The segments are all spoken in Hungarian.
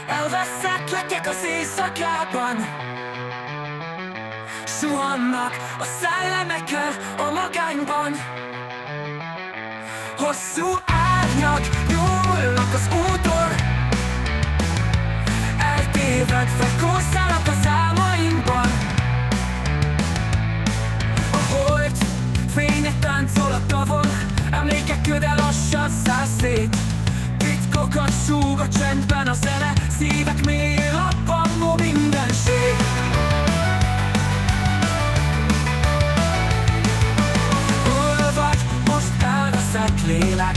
Elveszettlek az éjszakában. Suhannak a szellemekkel a magányban. Hosszú árnyak nyúlnak az úton, eltévedve kószálnak az álmainkban. A hold fénye táncol a tavon, emlékek köde lassan száll szét. Titkokat súg a csendben a zene, szívek mélyén lappangó mindenség. Hol vagy most elveszett lélek?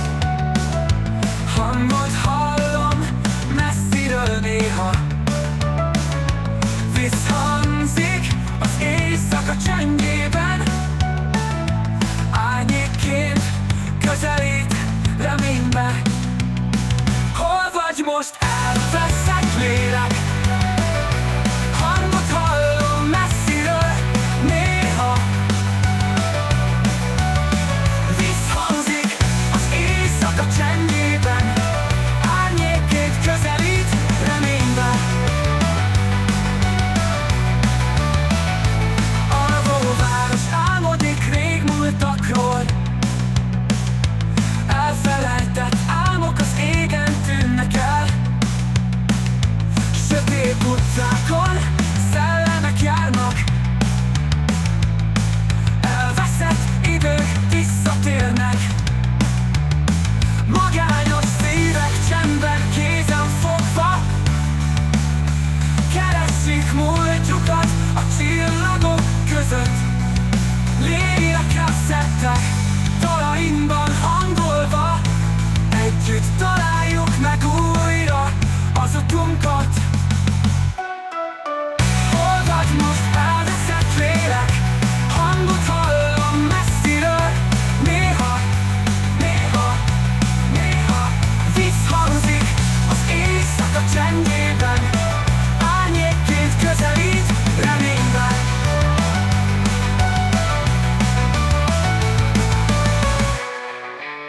Hangod hallom messziről néha, visszhangzik az éjszaka csendjében. Árnyékként közelít reménybe. Hol vagy most el?